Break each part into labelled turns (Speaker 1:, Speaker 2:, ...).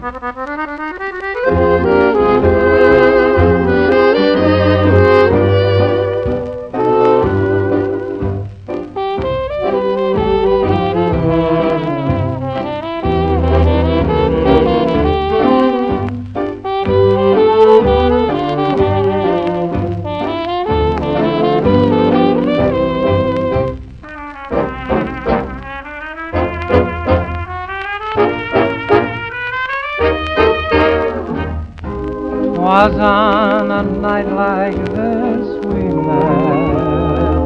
Speaker 1: 'Twas on a night like this we met.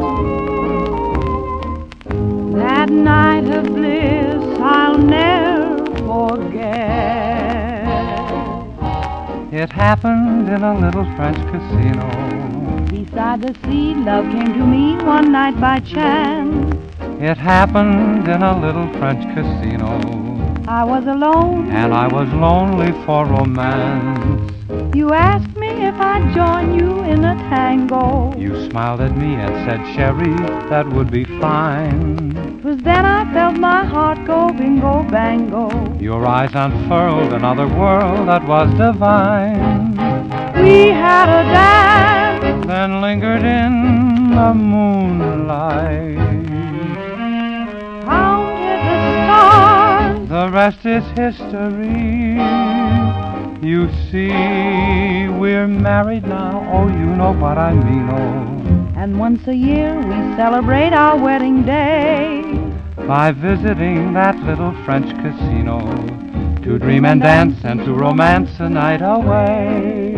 Speaker 2: That night of bliss I'll never forget.
Speaker 1: It happened in a little French casino.
Speaker 2: Beside the sea, love came to me one night by chance.
Speaker 1: It happened in a little French casino.
Speaker 2: I was alone,
Speaker 1: and I was lonely for romance.
Speaker 2: You asked me if I'd join you in a tango.
Speaker 1: You smiled at me and said, "Sherry, that would be fine."
Speaker 2: 'Twas then I felt my heart go bingo bango.
Speaker 1: Your eyes unfurled another world that was divine.
Speaker 2: We had a dance,
Speaker 1: then lingered in the moonlight.
Speaker 2: Counted the stars,
Speaker 1: the rest is history. You see, we're married now, oh, you know what I mean, oh.
Speaker 2: And once a year we celebrate our wedding day
Speaker 1: by visiting that little French casino to dream and dance and to romance a night away.